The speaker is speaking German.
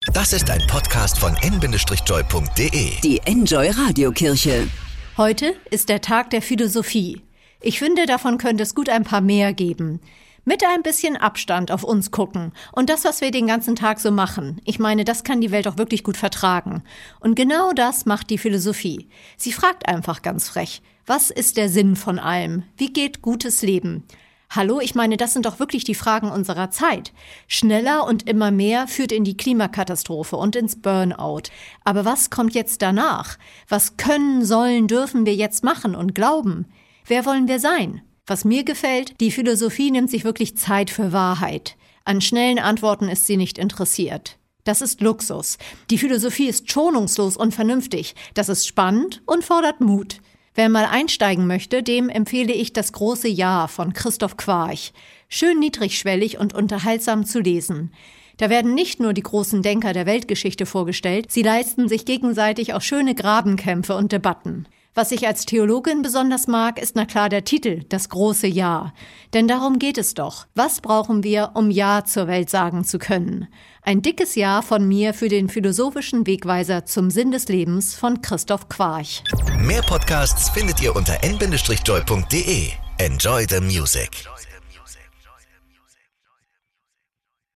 Das ist ein Podcast von n-joy.de. Die Enjoy Radiokirche. Heute ist der Tag der Philosophie. Ich finde, davon könnte es gut ein paar mehr geben. Mit ein bisschen Abstand auf uns gucken und das, was wir den ganzen Tag so machen. Ich meine, das kann die Welt auch wirklich gut vertragen. Und genau das macht die Philosophie. Sie fragt einfach ganz frech, was ist der Sinn von allem? Wie geht gutes Leben? Hallo, ich meine, das sind doch wirklich die Fragen unserer Zeit. Schneller und immer mehr führt in die Klimakatastrophe und ins Burnout. Aber was kommt jetzt danach? Was können, sollen, dürfen wir jetzt machen und glauben? Wer wollen wir sein? Was mir gefällt, die Philosophie nimmt sich wirklich Zeit für Wahrheit. An schnellen Antworten ist sie nicht interessiert. Das ist Luxus. Die Philosophie ist schonungslos und vernünftig. Das ist spannend und fordert Mut. Wer mal einsteigen möchte, dem empfehle ich Das große Ja von Christoph Quarch. Schön niedrigschwellig und unterhaltsam zu lesen. Da werden nicht nur die großen Denker der Weltgeschichte vorgestellt, sie leisten sich gegenseitig auch schöne Grabenkämpfe und Debatten. Was ich als Theologin besonders mag, ist na klar der Titel, Das große Ja. Denn darum geht es doch. Was brauchen wir, um Ja zur Welt sagen zu können? Ein dickes Ja von mir für den philosophischen Wegweiser zum Sinn des Lebens von Christoph Quarch. Mehr Podcasts findet ihr unter n-joy.de. Enjoy the music.